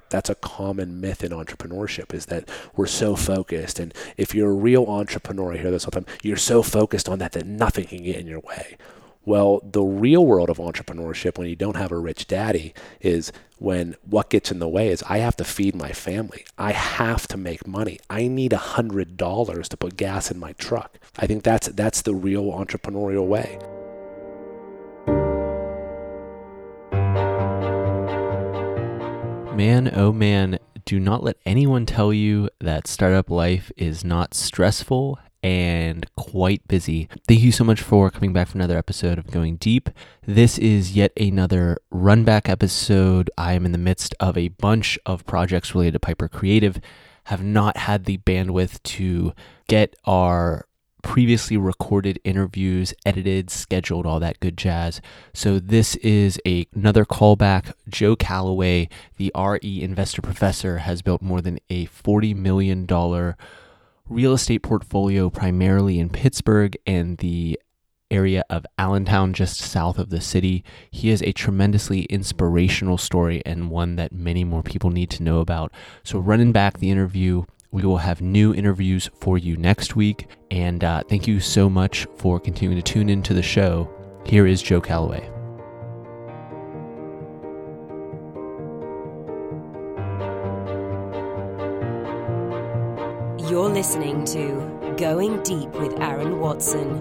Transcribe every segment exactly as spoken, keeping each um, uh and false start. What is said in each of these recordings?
that's a common myth in entrepreneurship, is that we're so focused. And if you're a real entrepreneur, I hear this all the time, you're so focused on that that nothing can get in your way. Well, the real world of entrepreneurship, when you don't have a rich daddy, is when what gets in the way is I have to feed my family. I have to make money. I need one hundred dollars to put gas in my truck. I think that's that's the real entrepreneurial way. Man, oh man, do not let anyone tell you that startup life is not stressful and quite busy. Thank you so much for coming back for another episode of Going Deep. This is yet another run back episode. I am in the midst of a bunch of projects related to Piper Creative, have not had the bandwidth to get our previously recorded interviews edited, scheduled, all that good jazz. So this is a, another callback. Joe Calloway, the R E investor professor, has built more than a forty million dollars real estate portfolio primarily in Pittsburgh and the area of Allentown, just south of the city. He is a tremendously inspirational story and one that many more people need to know about. So running back the interview, we will have new interviews for you next week. And uh, thank you so much for continuing to tune into the show. Here is Joe Calloway. You're listening to Going Deep with Aaron Watson.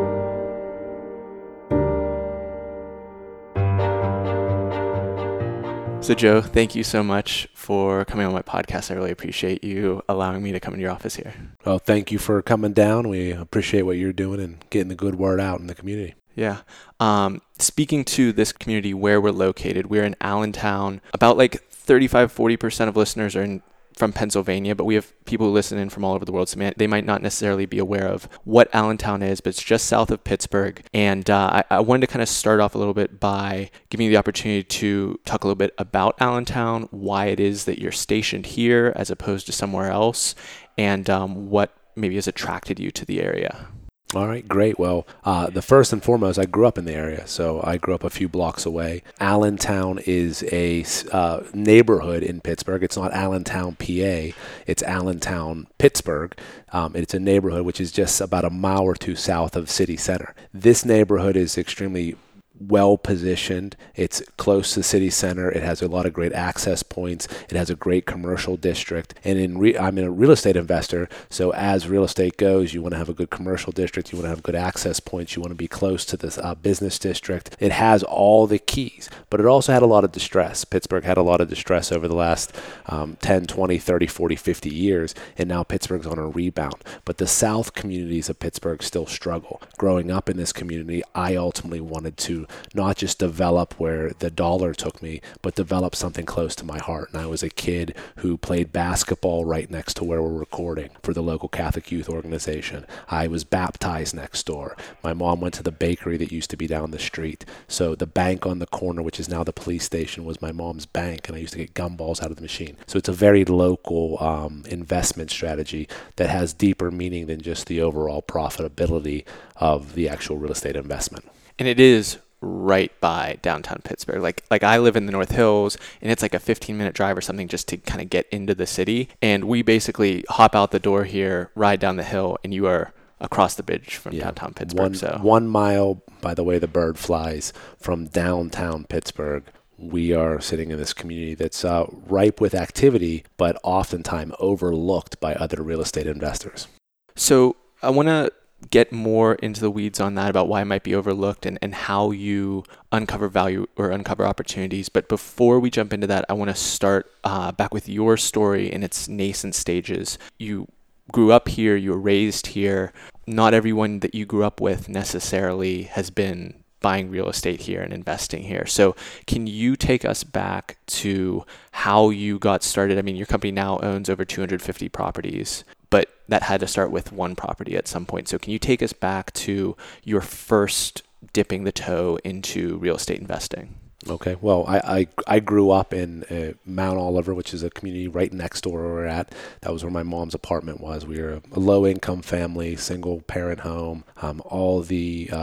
So Joe, thank you so much for coming on my podcast. I really appreciate you allowing me to come into your office here. Well, thank you for coming down. We appreciate what you're doing and getting the good word out in the community. Yeah. Um, speaking to this community where we're located, we're in Allentown. About like thirty-five, forty percent of listeners are in from Pennsylvania, but we have people who listen in from all over the world, so they might not necessarily be aware of what Allentown is, but it's just south of Pittsburgh. And uh, I, I wanted to kind of start off a little bit by giving you the opportunity to talk a little bit about Allentown, why it is that you're stationed here as opposed to somewhere else, and um, what maybe has attracted you to the area. All right, great. Well, uh, the first and foremost, I grew up in the area, so I grew up a few blocks away. Allentown is a uh, neighborhood in Pittsburgh. It's not Allentown, P A. It's Allentown, Pittsburgh. Um, it's a neighborhood which is just about a mile or two south of city center. This neighborhood is extremely well positioned. It's close to the city center. It has a lot of great access points. It has a great commercial district. And in re- I'm a real estate investor, so as real estate goes, you want to have a good commercial district. You want to have good access points. You want to be close to this uh, business district. It has all the keys, but it also had a lot of distress. Pittsburgh had a lot of distress over the last um, ten, twenty, thirty, forty, fifty years, and now Pittsburgh's on a rebound. But the south communities of Pittsburgh still struggle. Growing up in this community, I ultimately wanted to not just develop where the dollar took me, but develop something close to my heart. And I was a kid who played basketball right next to where we're recording for the local Catholic youth organization. I was baptized next door. My mom went to the bakery that used to be down the street. So the bank on the corner, which is now the police station, was my mom's bank, and I used to get gumballs out of the machine. So it's a very local um, investment strategy that has deeper meaning than just the overall profitability of the actual real estate investment. And it is right by downtown Pittsburgh. Like like I live in the North Hills, and it's like a fifteen minute drive or something just to kind of get into the city. And we basically hop out the door here, ride down the hill, and you are across the bridge from yeah. downtown Pittsburgh. One, so one mile, by the way the bird flies, from downtown Pittsburgh. We are sitting in this community that's uh, ripe with activity, but oftentimes overlooked by other real estate investors. So I want to get more into the weeds on that, about why it might be overlooked and, and how you uncover value or uncover opportunities. But before we jump into that, I want to start uh, back with your story in its nascent stages. You grew up here, you were raised here. Not everyone that you grew up with necessarily has been buying real estate here and investing here. So can you take us back to how you got started? I mean, your company now owns over two hundred fifty properties, but that had to start with one property at some point. So can you take us back to your first dipping the toe into real estate investing? Okay. Well, I, I, I grew up in uh, Mount Oliver, which is a community right next door where we're at. That was where my mom's apartment was. We were a low-income family, single-parent home. Um, all the uh,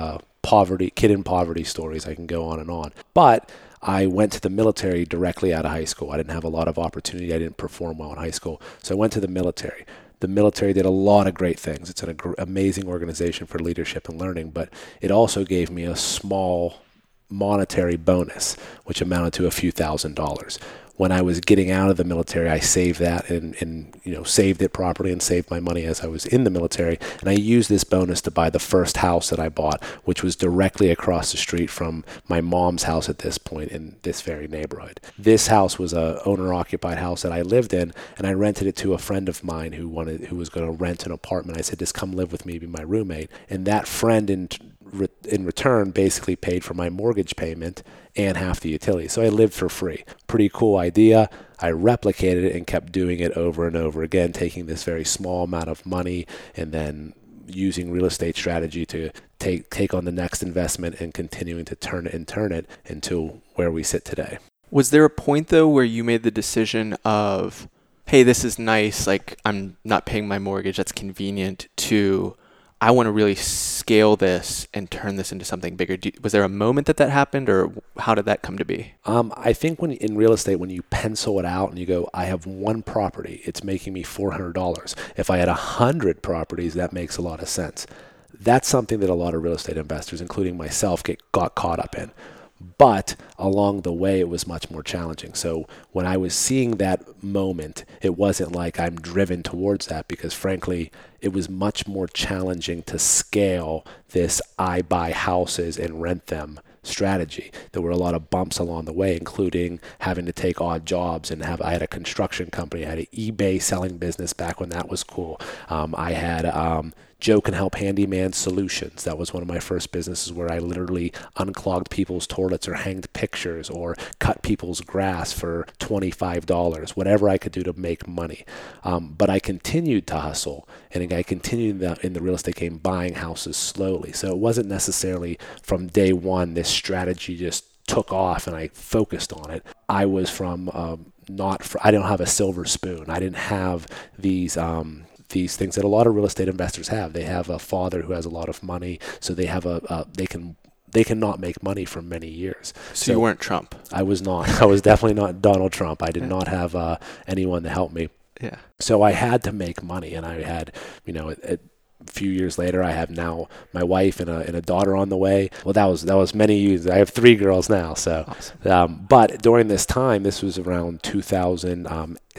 poverty, kid in poverty stories. I can go on and on. But I went to the military directly out of high school. I didn't have a lot of opportunity. I didn't perform well in high school. So I went to the military. The military did a lot of great things. It's an ag- amazing organization for leadership and learning, but it also gave me a small monetary bonus, which amounted to a few thousand dollars. When I was getting out of the military, I saved that and, and you know saved it properly and saved my money as I was in the military. And I used this bonus to buy the first house that I bought, which was directly across the street from my mom's house at this point in this very neighborhood. This house was a owner-occupied house that I lived in, and I rented it to a friend of mine who wanted who was going to rent an apartment. I said, just come live with me, be my roommate. And that friend in in return basically paid for my mortgage payment and half the utilities. So I lived for free. Pretty cool idea. I replicated it and kept doing it over and over again, taking this very small amount of money and then using real estate strategy to take take on the next investment and continuing to turn it and turn it until where we sit today. Was there a point though where you made the decision of, hey, this is nice, like I'm not paying my mortgage, that's convenient, to I want to really scale this and turn this into something bigger? Do, was there a moment that that happened, or how did that come to be? Um, I think when in real estate, when you pencil it out and you go, I have one property, it's making me four hundred dollars. If I had one hundred properties, that makes a lot of sense. That's something that a lot of real estate investors, including myself, get got caught up in. But along the way, it was much more challenging. So when I was seeing that moment, it wasn't like I'm driven towards that, because frankly, it was much more challenging to scale this I buy houses and rent them strategy. There were a lot of bumps along the way, including having to take odd jobs and have, I had a construction company, I had an eBay selling business back when that was cool. Um, I had, um, Joe Can Help Handyman Solutions. That was one of my first businesses where I literally unclogged people's toilets or hanged pictures or cut people's grass for twenty-five dollars, whatever I could do to make money. Um, but I continued to hustle, and I continued in the, in the real estate game buying houses slowly. So it wasn't necessarily from day one this strategy just took off and I focused on it. I was from um, not, fr- I don't have a silver spoon. I didn't have these... Um, these things that a lot of real estate investors have. They have a father who has a lot of money, so they have a, uh, they can, they cannot make money for many years. So, so you weren't Trump? I was not. I was definitely not Donald Trump. I did yeah. not have uh, anyone to help me. Yeah. So I had to make money, and I had, you know, it, it, a few years later, I have now my wife and a and a daughter on the way. Well, that was that was many years. I have three girls now. So, awesome. um, but during this time, this was around two thousand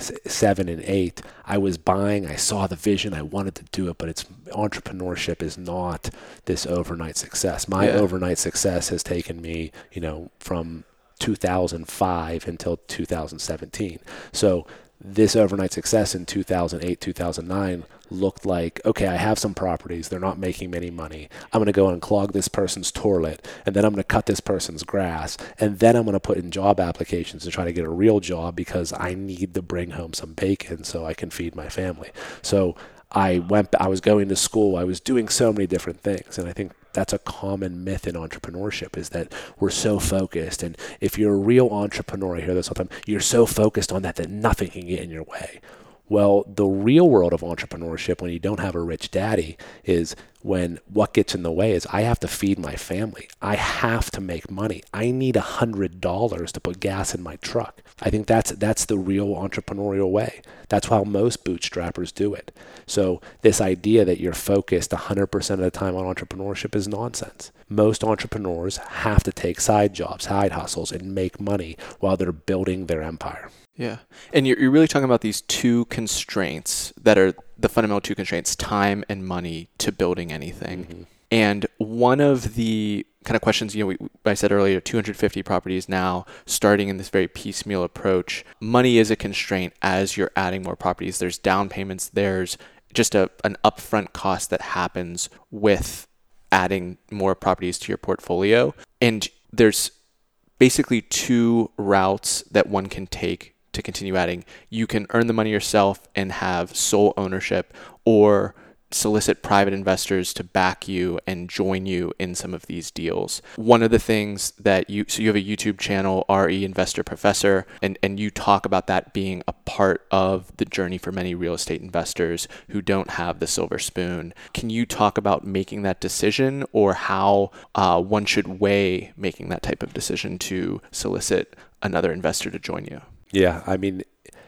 seven and eight. I was buying. I saw the vision. I wanted to do it, but it's entrepreneurship is not this overnight success. My yeah. overnight success has taken me, you know, from two thousand five until two thousand seventeen. So this overnight success in two thousand eight, two thousand nine looked like, okay, I have some properties. They're not making any money. I'm going to go and clog this person's toilet, and then I'm going to cut this person's grass, and then I'm going to put in job applications to try to get a real job because I need to bring home some bacon so I can feed my family. So I went, I was going to school. I was doing so many different things, and I think that's a common myth in entrepreneurship, is that we're so focused. And if you're a real entrepreneur, I hear this all the time, you're so focused on that that nothing can get in your way. Well, the real world of entrepreneurship, when you don't have a rich daddy, is when what gets in the way is I have to feed my family. I have to make money. I need a hundred dollars to put gas in my truck. I think that's that's the real entrepreneurial way. That's how most bootstrappers do it. So this idea that you're focused one hundred percent of the time on entrepreneurship is nonsense. Most entrepreneurs have to take side jobs, side hustles, and make money while they're building their empire. Yeah. And you're, you're really talking about these two constraints that are the fundamental two constraints, time and money, to building anything. Mm-hmm. And one of the kind of questions, you know, we, I said earlier, two hundred fifty properties now, starting in this very piecemeal approach. Money is a constraint as you're adding more properties. There's down payments. There's just a an upfront cost that happens with adding more properties to your portfolio. And there's basically two routes that one can take to continue adding. You can earn the money yourself and have sole ownership, or solicit private investors to back you and join you in some of these deals. One of the things that you, so you have a YouTube channel, R E Investor Professor, and, and you talk about that being a part of the journey for many real estate investors who don't have the silver spoon. Can you talk about making that decision, or how uh, one should weigh making that type of decision to solicit another investor to join you? Yeah, I mean,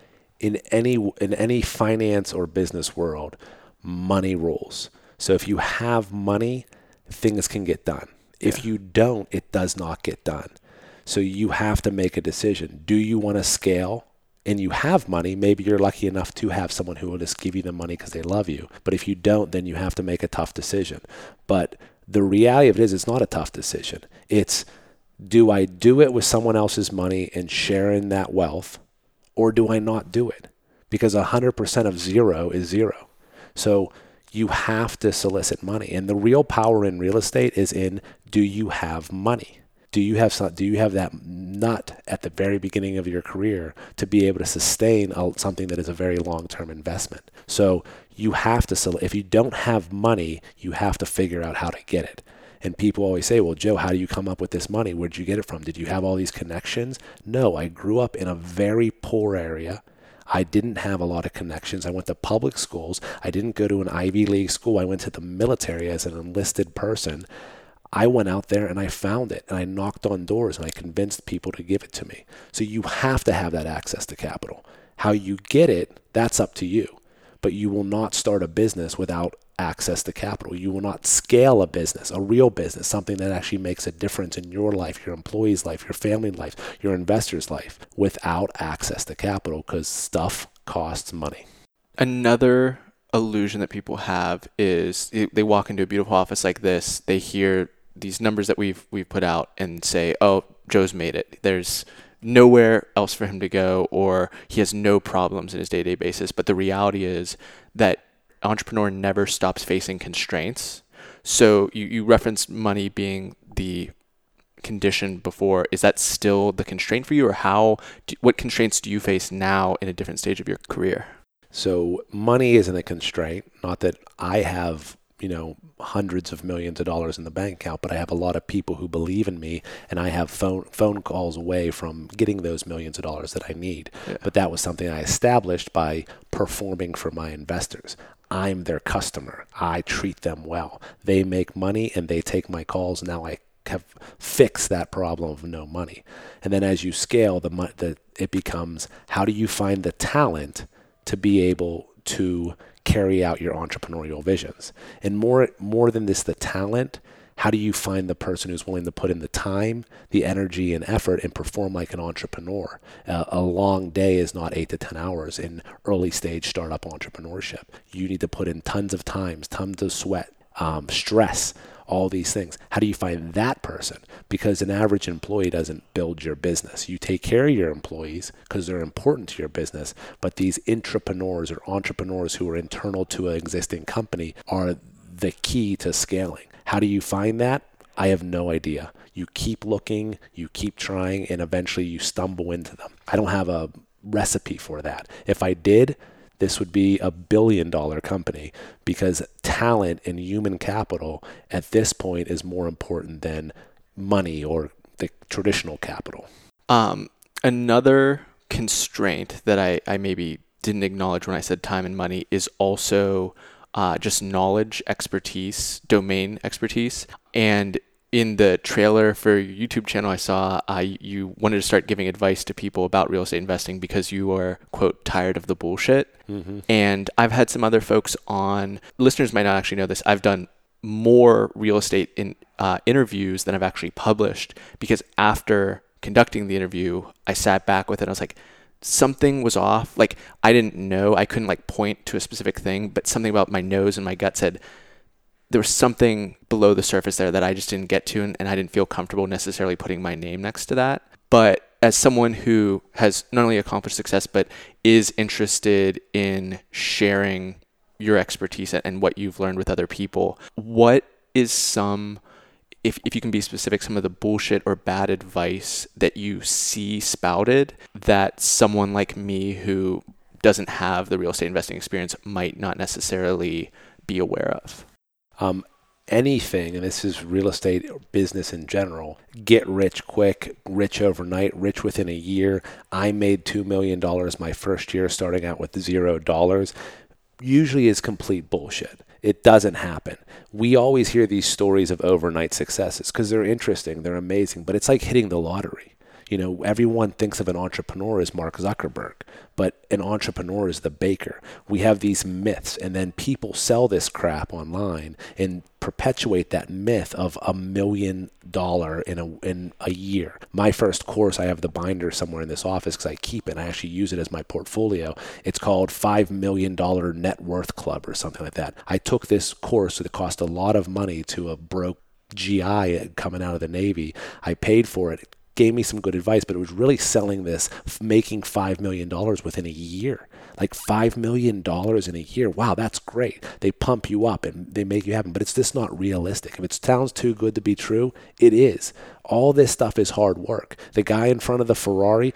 in any in any finance or business world, money rules. So if you have money, things can get done. If Yeah. you don't, it does not get done. So you have to make a decision. Do you want to scale? And you have money, maybe you're lucky enough to have someone who will just give you the money because they love you. But if you don't, then you have to make a tough decision. But the reality of it is, it's not a tough decision. It's, do I do it with someone else's money and share in that wealth, or do I not do it? Because one hundred percent of zero is zero. So you have to solicit money. And the real power in real estate is in, do you have money? Do you have some, do you have that nut at the very beginning of your career to be able to sustain a, something that is a very long-term investment? So you have to, if you don't have money, you have to figure out how to get it. And people always say, well, Joe, how do you come up with this money? Where'd you get it from? Did you have all these connections? No, I grew up in a very poor area. I didn't have a lot of connections. I went to public schools. I didn't go to an Ivy League school. I went to the military as an enlisted person. I went out there and I found it, and I knocked on doors and I convinced people to give it to me. So you have to have that access to capital. How you get it, that's up to you. But you will not start a business without access to capital. You will not scale a business, a real business, something that actually makes a difference in your life, your employees' life, your family life, your investors' life, without access to capital, because stuff costs money. Another illusion that people have is they walk into a beautiful office like this, they hear these numbers that we've we've put out and say, oh, Joe's made it. There's nowhere else for him to go, or he has no problems in his day-to-day basis. But the reality is that entrepreneur never stops facing constraints. So you, you referenced money being the condition before. Is that still the constraint for you, or how, do, what constraints do you face now in a different stage of your career? So money isn't a constraint. Not that I have, you know, hundreds of millions of dollars in the bank account, but I have a lot of people who believe in me, and I have phone phone calls away from getting those millions of dollars that I need. Yeah. But that was something I established by performing for my investors. I'm their customer. I treat them well. They make money and they take my calls. Now I have fixed that problem of no money. And then as you scale, the, the it becomes, how do you find the talent to be able to carry out your entrepreneurial visions? And more more than this, the talent, how do you find the person who's willing to put in the time, the energy and effort and perform like an entrepreneur? Uh, a long day is not eight to ten hours in early stage startup entrepreneurship. You need to put in tons of time, tons of sweat, um, stress, all these things. How do you find that person? Because an average employee doesn't build your business. You take care of your employees because they're important to your business, but these intrapreneurs or entrepreneurs who are internal to an existing company are the key to scaling. How do you find that? I have no idea. You keep looking, you keep trying, and eventually you stumble into them. I don't have a recipe for that. If I did, this would be a billion dollar company, because talent and human capital at this point is more important than money or the traditional capital. Um, another constraint that I, I maybe didn't acknowledge when I said time and money is also uh, just knowledge, expertise, domain expertise. And in the trailer for your YouTube channel, I saw uh, you wanted to start giving advice to people about real estate investing because you are, quote, tired of the bullshit. Mm-hmm. And I've had some other folks on, listeners might not actually know this, I've done more real estate in uh, interviews than I've actually published, because after conducting the interview, I sat back with it and I was like, something was off. Like, I didn't know, I couldn't like point to a specific thing, but something about my nose and my gut said, there was something below the surface there that I just didn't get to, and, and I didn't feel comfortable necessarily putting my name next to that. But as someone who has not only accomplished success, but is interested in sharing your expertise and what you've learned with other people, what is some, if, if you can be specific, some of the bullshit or bad advice that you see spouted that someone like me who doesn't have the real estate investing experience might not necessarily be aware of? Um, anything, and this is real estate business in general, get rich quick, rich overnight, rich within a year. I made two million dollars my first year starting out with zero dollars. Usually is complete bullshit. It doesn't happen. We always hear these stories of overnight successes because they're interesting, they're amazing, but it's like hitting the lottery. You know, everyone thinks of an entrepreneur as Mark Zuckerberg, but an entrepreneur is the baker. We have these myths, and then people sell this crap online and perpetuate that myth of a million dollar in a in a year. My first course, I have the binder somewhere in this office because I keep it and I actually use it as my portfolio. It's called five million dollars Net Worth Club or something like that. I took this course that cost a lot of money to a broke G I coming out of the Navy. I paid for it. Gave me some good advice, but it was really selling this, making five million dollars within a year. Like five million dollars in a year. Wow, that's great. They pump you up and they make you happen, but it's just not realistic. If it sounds too good to be true, it is. All this stuff is hard work. The guy in front of the Ferrari,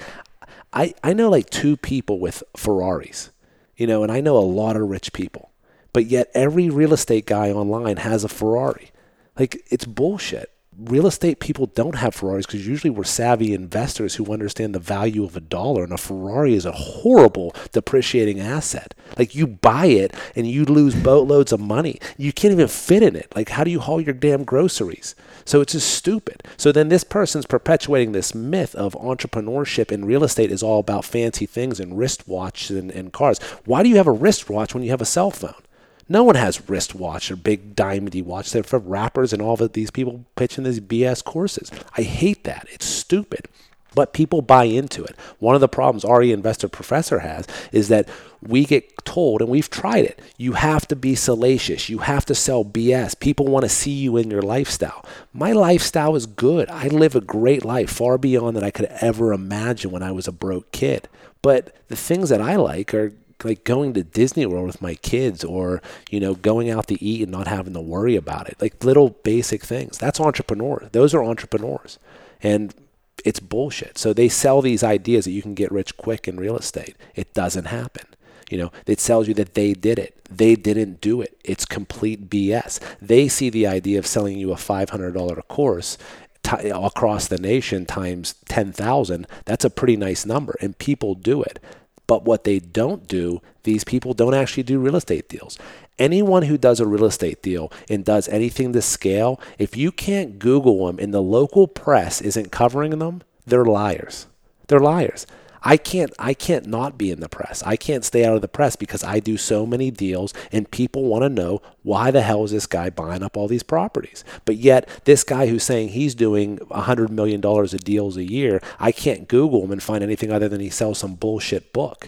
I, I know like two people with Ferraris, you know, and I know a lot of rich people, but yet every real estate guy online has a Ferrari. Like, it's bullshit. Real estate people don't have Ferraris because usually we're savvy investors who understand the value of a dollar, and a Ferrari is a horrible depreciating asset. Like, you buy it and you lose boatloads of money. You can't even fit in it. Like, how do you haul your damn groceries? So it's just stupid. So then this person's perpetuating this myth of entrepreneurship in real estate is all about fancy things and wristwatches and, and cars. Why do you have a wristwatch when you have a cell phone? No one has wristwatch or big diamondy watch. They're for rappers and all of these people pitching these B S courses. I hate that. It's stupid. But people buy into it. One of the problems Ari Investor Professor has is that we get told, and we've tried it, you have to be salacious. You have to sell B S. People want to see you in your lifestyle. My lifestyle is good. I live a great life, far beyond that I could ever imagine when I was a broke kid. But the things that I like are like going to Disney World with my kids, or, you know, going out to eat and not having to worry about it. Like little basic things. That's entrepreneurs. Those are entrepreneurs. And it's bullshit. So they sell these ideas that you can get rich quick in real estate. It doesn't happen. You know, it tells you that they did it. They didn't do it. It's complete B S. They see the idea of selling you a five hundred dollars course t- across the nation times ten thousand. That's a pretty nice number, and people do it. But what they don't do, these people don't actually do real estate deals. Anyone who does a real estate deal and does anything to scale, if you can't Google them and the local press isn't covering them, they're liars. They're liars. I can't I can't not be in the press. I can't stay out of the press because I do so many deals and people want to know, why the hell is this guy buying up all these properties? But yet this guy who's saying he's doing one hundred million dollars of deals a year, I can't Google him and find anything other than he sells some bullshit book.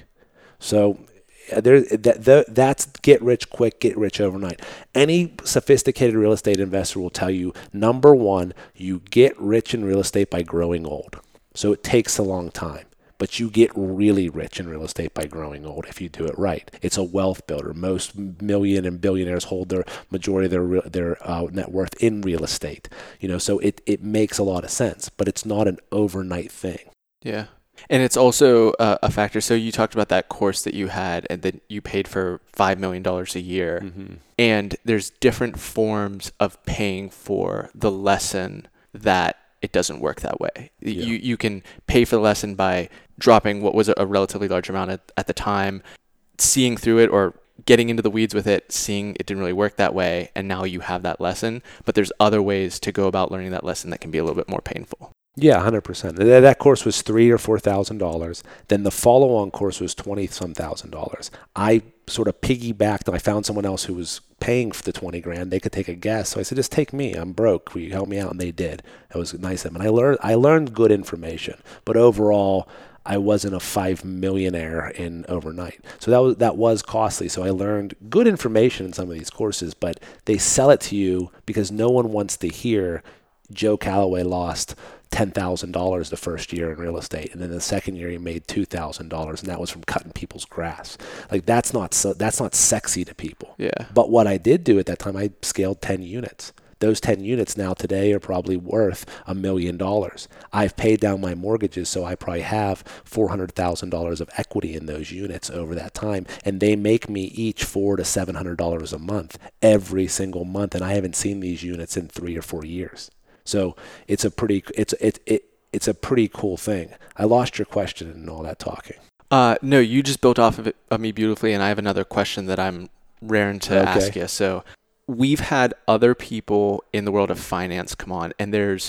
So there, that, that, that's get rich quick, get rich overnight. Any sophisticated real estate investor will tell you, number one, you get rich in real estate by growing old. So it takes a long time. But you get really rich in real estate by growing old if you do it right. It's a wealth builder. Most million and billionaires hold their majority of their their uh, net worth in real estate. You know, so it, it makes a lot of sense, but it's not an overnight thing. Yeah. And it's also uh, a factor. So you talked about that course that you had and that you paid for five million dollars a year. Mm-hmm. And there's different forms of paying for the lesson that it doesn't work that way. Yeah. You you can pay for the lesson by dropping what was a relatively large amount at, at the time, seeing through it or getting into the weeds with it, seeing it didn't really work that way, and now you have that lesson. But there's other ways to go about learning that lesson that can be a little bit more painful. Yeah, one hundred percent. That course was three or four thousand dollars. Then the follow-on course was twenty some thousand dollars. I sort of piggybacked, and I found someone else who was paying for the twenty grand. They could take a guess, so I said, "Just take me. I'm broke. Will you help me out?" And they did. It was nice of them, and I learned. I learned good information, but overall, I wasn't a five millionaire in overnight. So that was that was costly. So I learned good information in some of these courses, but they sell it to you because no one wants to hear Joe Calloway lost ten thousand dollars the first year in real estate, and then the second year he made two thousand dollars, and that was from cutting people's grass. Like, that's not so, that's not sexy to people. Yeah. But what I did do at that time, I scaled ten units. Those ten units now today are probably worth a million dollars. I've paid down my mortgages, so I probably have four hundred thousand dollars of equity in those units over that time, and they make me each four to seven hundred dollars a month every single month, and I haven't seen these units in three or four years. So it's a pretty it's it it it's a pretty cool thing. I lost your question in all that talking. Uh, no, you just built off of it of me beautifully, and I have another question that I'm raring to Okay. ask you. So we've had other people in the world of finance come on, and there's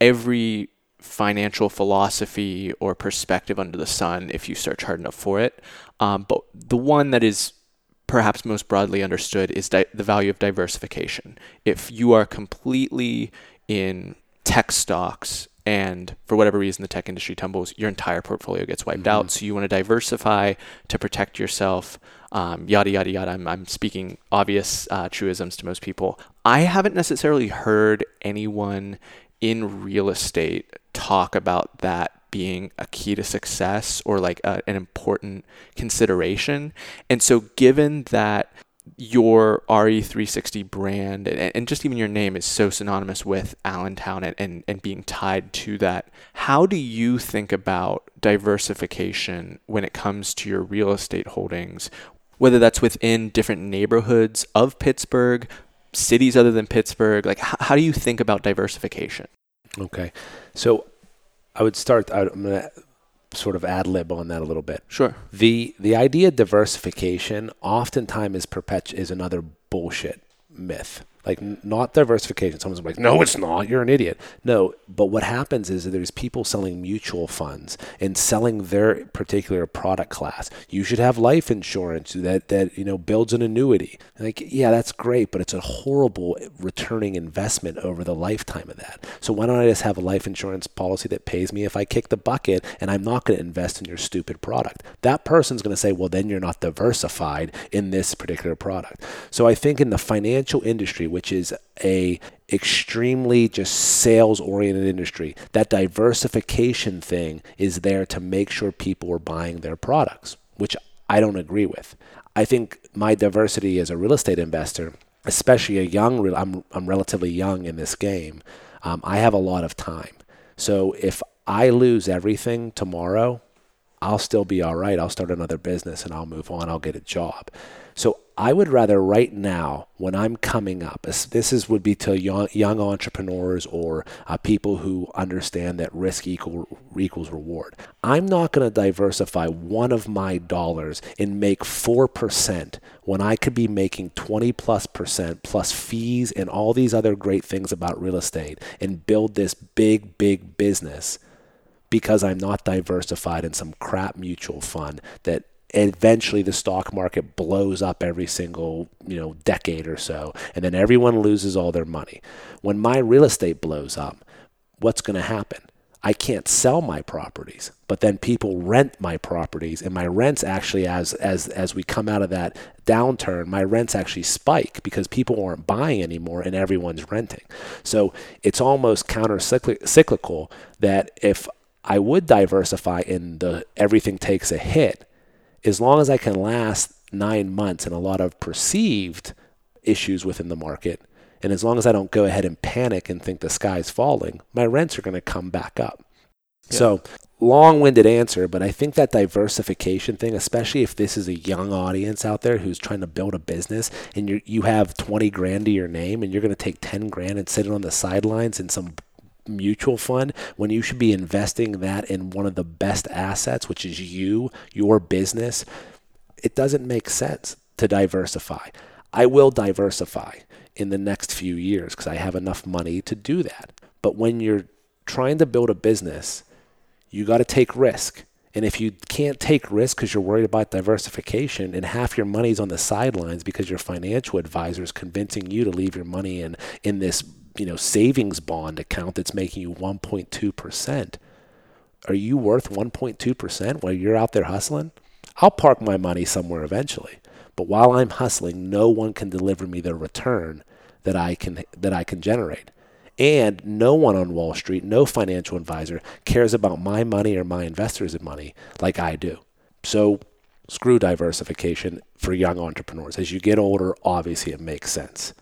every financial philosophy or perspective under the sun if you search hard enough for it. Um, but the one that is perhaps most broadly understood is di- the value of diversification. If you are completely in tech stocks, and for whatever reason the tech industry tumbles, your entire portfolio gets wiped Mm-hmm. out. So you want to diversify to protect yourself, um, yada, yada, yada. I'm, I'm speaking obvious uh, truisms to most people. I haven't necessarily heard anyone in real estate talk about that being a key to success or like a, an important consideration. And so given that your R E three sixty brand and, and just even your name is so synonymous with Allentown and, and, and being tied to that, how do you think about diversification when it comes to your real estate holdings, whether that's within different neighborhoods of Pittsburgh, cities other than Pittsburgh? Like, how, how do you think about diversification? Okay. So I would start, I'm going to sort of ad lib on that a little bit. Sure. The the idea of diversification oftentimes is perpetu- is another bullshit myth. Like n- not diversification. Someone's like, no, it's not. You're an idiot. No, but what happens is that there's people selling mutual funds and selling their particular product class. You should have life insurance that, that you know builds an annuity. Like, yeah, that's great, but it's a horrible returning investment over the lifetime of that. So why don't I just have a life insurance policy that pays me if I kick the bucket, and I'm not going to invest in your stupid product? That person's going to say, well, then you're not diversified in this particular product. So I think in the financial industry, which is a extremely just sales oriented industry, that diversification thing is there to make sure people are buying their products, which I don't agree with. I think my diversity as a real estate investor, especially a young, real, I'm I'm relatively young in this game. Um, I have a lot of time. So if I lose everything tomorrow, I'll still be all right. I'll start another business and I'll move on. I'll get a job. So I would rather right now, when I'm coming up, this is would be to young, young entrepreneurs or uh, people who understand that risk equal, equals reward. I'm not going to diversify one of my dollars and make four percent when I could be making twenty plus percent plus fees and all these other great things about real estate and build this big, big business because I'm not diversified in some crap mutual fund that eventually the stock market blows up every single, you know, decade or so, and then everyone loses all their money. When my real estate blows up, what's going to happen? I can't sell my properties, but then people rent my properties, and my rents actually, as as as we come out of that downturn, my rents actually spike because people aren't buying anymore and everyone's renting. So it's almost counter-cyclical that if I would diversify in the everything takes a hit, as long as I can last nine months and a lot of perceived issues within the market, and as long as I don't go ahead and panic and think the sky's falling, my rents are going to come back up. Yeah. So long-winded answer, but I think that diversification thing, especially if this is a young audience out there who's trying to build a business and you you have twenty grand to your name and you're going to take ten grand and sit it on the sidelines in some mutual fund when you should be investing that in one of the best assets, which is you, your business. It doesn't make sense to diversify. I will diversify in the next few years because I have enough money to do that. But when you're trying to build a business, you got to take risk. And if you can't take risk because you're worried about diversification and half your money's on the sidelines because your financial advisor is convincing you to leave your money in, in this you know, savings bond account that's making you one point two percent. Are you worth one point two percent while you're out there hustling? I'll park my money somewhere eventually. But while I'm hustling, no one can deliver me the return that I can that I can generate. And no one on Wall Street, no financial advisor cares about my money or my investors' money like I do. So screw diversification for young entrepreneurs. As you get older, obviously it makes sense.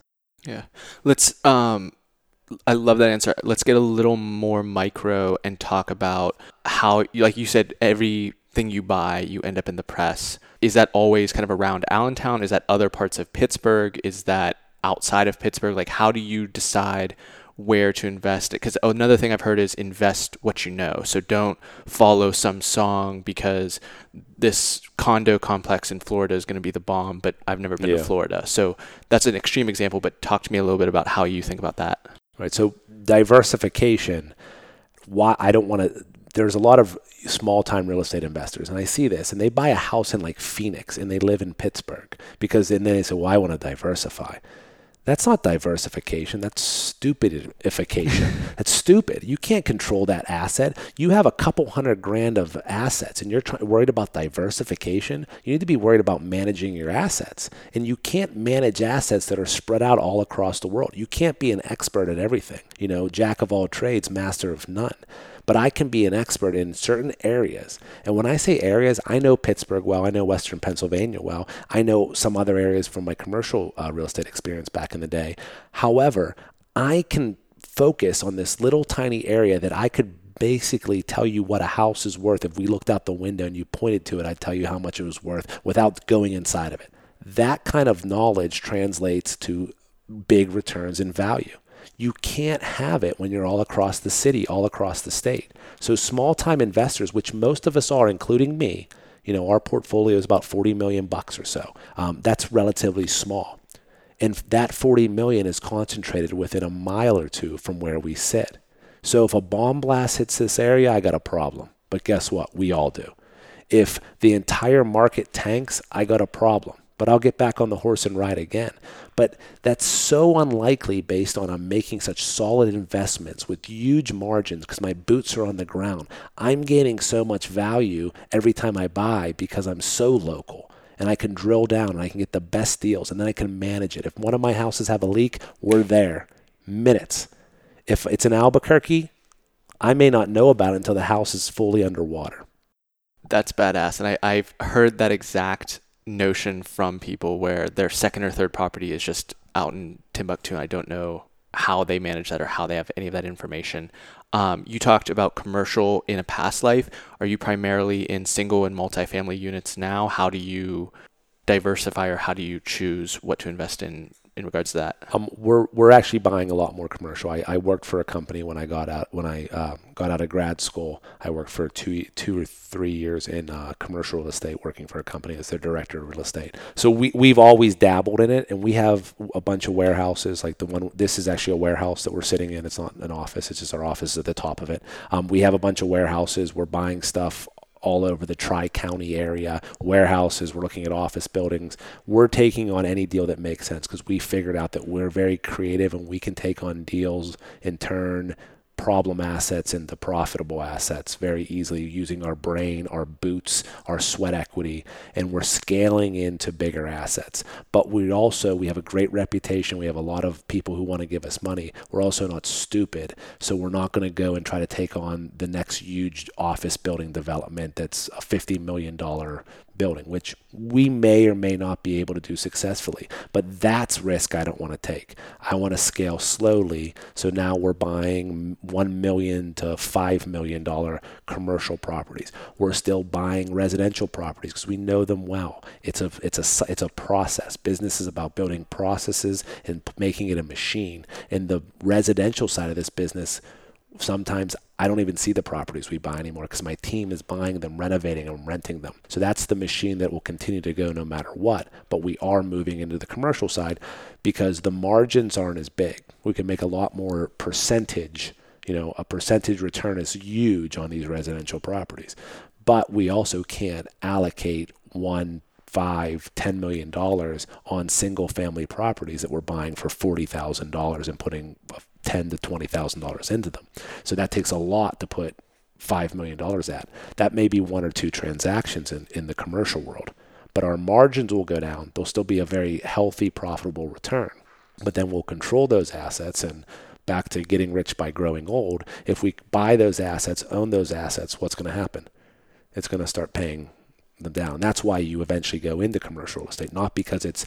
Yeah. Let's, um, I love that answer. Let's get a little more micro and talk about how, like you said, everything you buy, you end up in the press. Is that always kind of around Allentown? Is that other parts of Pittsburgh? Is that outside of Pittsburgh? Like, how do you decide where to invest it? Because another thing I've heard is invest what you know. So don't follow some song because this condo complex in Florida is going to be the bomb, but I've never been Yeah. to Florida. So that's an extreme example, but talk to me a little bit about how you think about that. Right. So diversification, why I don't want to, there's a lot of small time real estate investors, and I see this, and they buy a house in like Phoenix and they live in Pittsburgh because, and then they say, well, I want to diversify. That's not diversification. That's stupidification. That's stupid. You can't control that asset. You have a couple hundred grand of assets and you're try- worried about diversification. You need to be worried about managing your assets. And you can't manage assets that are spread out all across the world. You can't be an expert at everything. You know, jack of all trades, master of none. But I can be an expert in certain areas. And when I say areas, I know Pittsburgh well. I know Western Pennsylvania well. I know some other areas from my commercial uh, real estate experience back in the day. However, I can focus on this little tiny area that I could basically tell you what a house is worth. If we looked out the window and you pointed to it, I'd tell you how much it was worth without going inside of it. That kind of knowledge translates to big returns in value. You can't have it when you're all across the city, all across the state. So small-time investors, which most of us are, including me, you know, our portfolio is about forty million bucks or so. Um, that's relatively small. And that forty million is concentrated within a mile or two from where we sit. So if a bomb blast hits this area, I got a problem. But guess what? We all do. If the entire market tanks, I got a problem. But I'll get back on the horse and ride again. But that's so unlikely based on I'm making such solid investments with huge margins because my boots are on the ground. I'm gaining so much value every time I buy because I'm so local. And I can drill down and I can get the best deals and then I can manage it. If one of my houses have a leak, we're there. Minutes. If it's in Albuquerque, I may not know about it until the house is fully underwater. That's badass. And I, I've heard that exact notion from people where their second or third property is just out in Timbuktu and I don't know how they manage that or how they have any of that information. Um, you talked about commercial in a past life. Are you primarily in single and multifamily units now? How do you diversify or how do you choose what to invest in in regards to that? Um, we're we're actually buying a lot more commercial. I, I worked for a company when I got out when I uh, got out of grad school. I worked for two two or three years in uh, commercial real estate, working for a company as their director of real estate. So we we've always dabbled in it, and we have a bunch of warehouses. Like the one, this is actually a warehouse that we're sitting in. It's not an office. It's just our office at the top of it. Um, we have a bunch of warehouses. We're buying stuff all over the Tri-County area, warehouses, we're looking at office buildings. We're taking on any deal that makes sense because we figured out that we're very creative and we can take on deals and turn problem assets into profitable assets very easily using our brain, our boots, our sweat equity, and we're scaling into bigger assets. But we also, we have a great reputation. We have a lot of people who want to give us money. We're also not stupid. So we're not going to go and try to take on the next huge office building development that's a fifty million dollars building, which we may or may not be able to do successfully. But that's risk I don't want to take. I want to scale slowly. So now we're buying one million dollars to five million dollars commercial properties. We're still buying residential properties because we know them well. It's a it's a it's a process. Business is about building processes and making it a machine. And the residential side of this business, sometimes I don't even see the properties we buy anymore because my team is buying them, renovating them, renting them. So that's the machine that will continue to go no matter what. But we are moving into the commercial side because the margins aren't as big. We can make a lot more percentage. You know, a percentage return is huge on these residential properties. But we also can't allocate one, five, ten million dollars on single family properties that we're buying for forty thousand dollars and putting ten to twenty thousand dollars into them. So that takes a lot to put five million dollars at. That may be one or two transactions in, in the commercial world, but our margins will go down. There'll still be a very healthy, profitable return, but then we'll control those assets. And back to getting rich by growing old, if we buy those assets, own those assets, what's going to happen? It's going to start paying them down. That's why you eventually go into commercial real estate, not because it's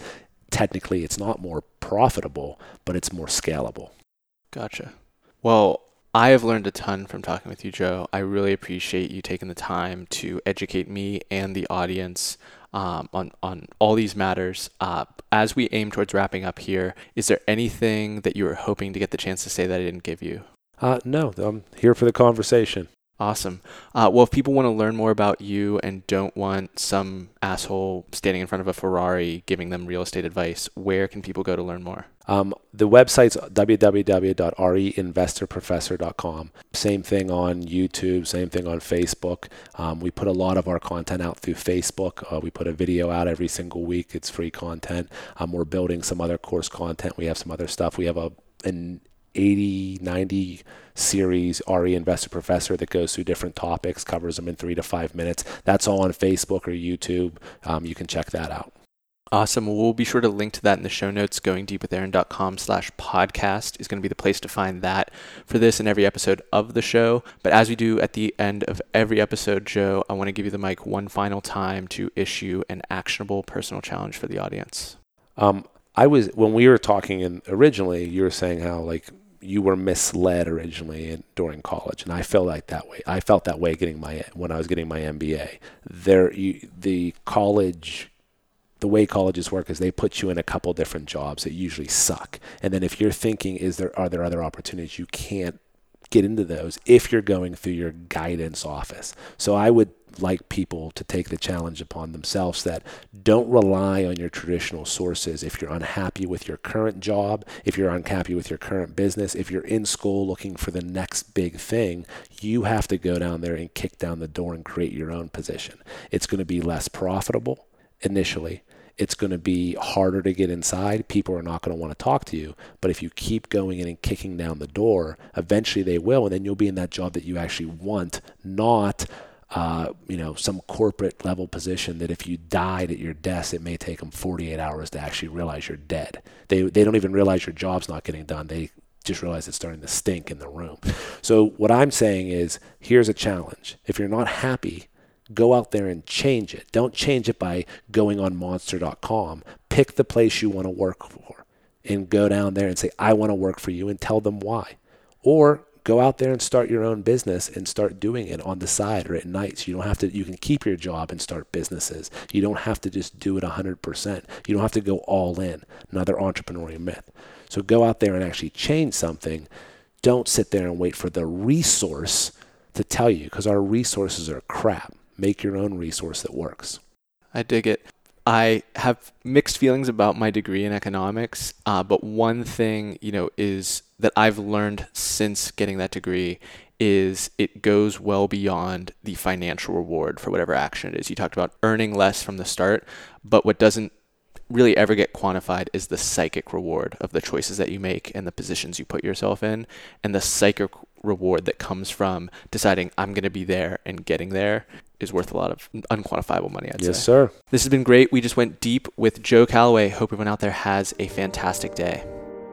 technically it's not more profitable, but it's more scalable. Gotcha. Well, I have learned a ton from talking with you, Joe. I really appreciate you taking the time to educate me and the audience um, on, on all these matters. Uh, as we aim towards wrapping up here, is there anything that you were hoping to get the chance to say that I didn't give you? Uh, no, I'm here for the conversation. Awesome. Uh, well, if people want to learn more about you and don't want some asshole standing in front of a Ferrari giving them real estate advice, where can people go to learn more? Um, the website's w w w dot r e investor professor dot com. Same thing on YouTube, same thing on Facebook. Um, we put a lot of our content out through Facebook. Uh, we put a video out every single week. It's free content. Um, we're building some other course content. We have some other stuff. We have a an eighty, ninety series R E Investor Professor that goes through different topics, covers them in three to five minutes. That's all on Facebook or YouTube. Um, you can check that out. Awesome. Well, we'll be sure to link to that in the show notes. going deep with aaron dot com slash podcast is going to be the place to find that for this and every episode of the show. But as we do at the end of every episode, Joe, I want to give you the mic one final time to issue an actionable personal challenge for the audience. Um, I was, when we were talking in, originally, you were saying how like you were misled originally in, during college, and I felt like that way. I felt that way getting my when I was getting my M B A. There, you, the college, the way colleges work is they put you in a couple different jobs that usually suck, and then if you're thinking, is there are there other opportunities, you can't get into those if you're going through your guidance office. So I would like people to take the challenge upon themselves that don't rely on your traditional sources. If you're unhappy with your current job, if you're unhappy with your current business, if you're in school looking for the next big thing, you have to go down there and kick down the door and create your own position. It's going to be less profitable initially. It's going to be harder to get inside. People are not going to want to talk to you. But if you keep going in and kicking down the door, eventually they will, and then you'll be in that job that you actually want, not Uh, you know, some corporate level position that if you died at your desk, it may take them forty-eight hours to actually realize you're dead. They they don't even realize your job's not getting done. They just realize it's starting to stink in the room. So what I'm saying is, here's a challenge. If you're not happy, go out there and change it. Don't change it by going on monster dot com. Pick the place you want to work for and go down there and say, I want to work for you, and tell them why. Or go out there and start your own business and start doing it on the side or at nights. You don't have to, you can keep your job and start businesses. You don't have to just do it one hundred percent. You don't have to go all in. Another entrepreneurial myth. So go out there and actually change something. Don't sit there and wait for the resource to tell you, because our resources are crap. Make your own resource that works. I dig it. I have mixed feelings about my degree in economics, uh, but one thing, you know, is that I've learned since getting that degree is it goes well beyond the financial reward for whatever action it is. You talked about earning less from the start, but what doesn't really ever get quantified is the psychic reward of the choices that you make and the positions you put yourself in, and the psychic reward that comes from deciding I'm going to be there and getting there is worth a lot of unquantifiable money, I'd yes, say. Yes, sir. This has been great. We just went deep with Joe Calloway. Hope everyone out there has a fantastic day.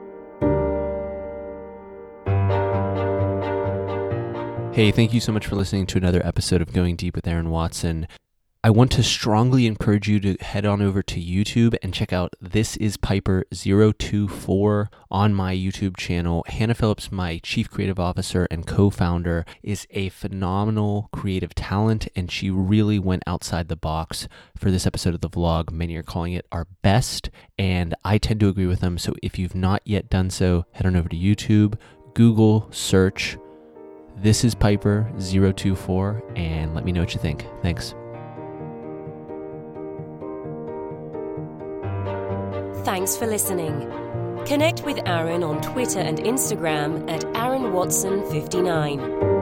Hey, thank you so much for listening to another episode of Going Deep with Aaron Watson. I want to strongly encourage you to head on over to YouTube and check out This Is Piper zero two four on my YouTube channel. Hannah Phillips, my chief creative officer and co-founder, is a phenomenal creative talent, and she really went outside the box for this episode of the vlog. Many are calling it our best, and I tend to agree with them. So if you've not yet done so, head on over to YouTube, Google, search This Is Piper zero two four, and let me know what you think. Thanks. Thanks for listening. Connect with Aaron on Twitter and Instagram at Aaron Watson fifty-nine.